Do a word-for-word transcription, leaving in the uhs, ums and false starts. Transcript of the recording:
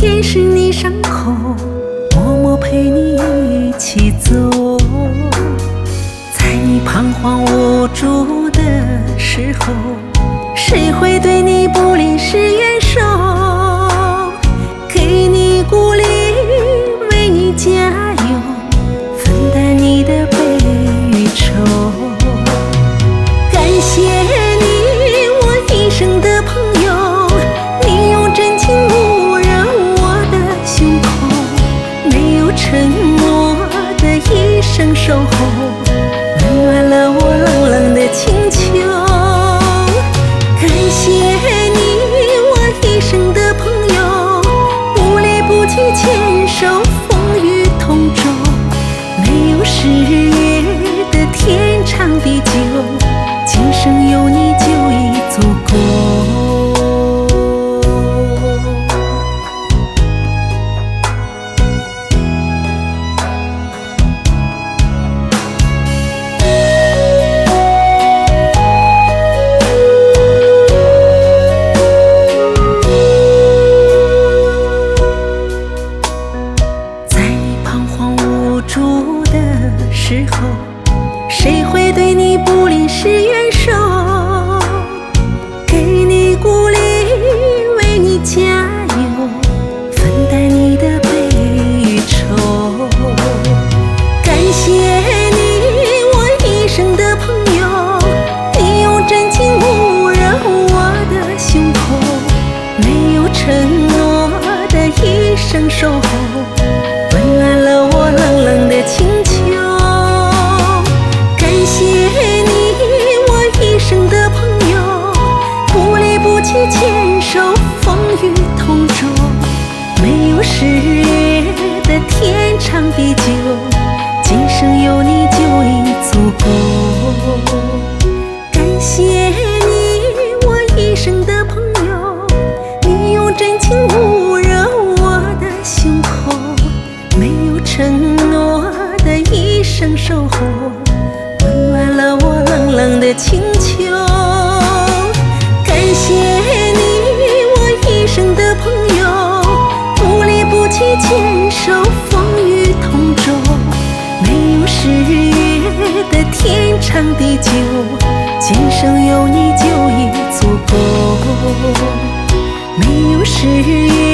舔舐你伤口，默默陪你一起走。在你彷徨无助的时候，谁会对你不离是援手？给你鼓励，为你加油，分担你的悲与愁。感谢你，我一生的朋友，你用真情捂热我的胸口，没有承诺的一生守候，温暖了我冷冷的请求。感谢你，我一生的朋友，不离不弃牵手风雨同舟，没有誓约的天长地久，今生有你就已足够。住的时候，谁会对你不离是援手？给你鼓励，为你加油，分担你的悲与愁。感谢你，我一生的朋友，你用真情捂热我的胸口，没有承诺的一生守候，温暖了我冷冷的请求。感谢你，我一生的朋友，不离不弃牵手风雨同舟，没有誓约的天长地久，今生有你就已足够。感谢你，我一生的朋友，你用真情捂热我的胸口，没有承诺的一生守候，温暖了我冷冷的请求。感谢你，我一生的朋友，不离不弃牵手风雨同舟，没有誓约的天长地久，今生有你就已足够。没有誓约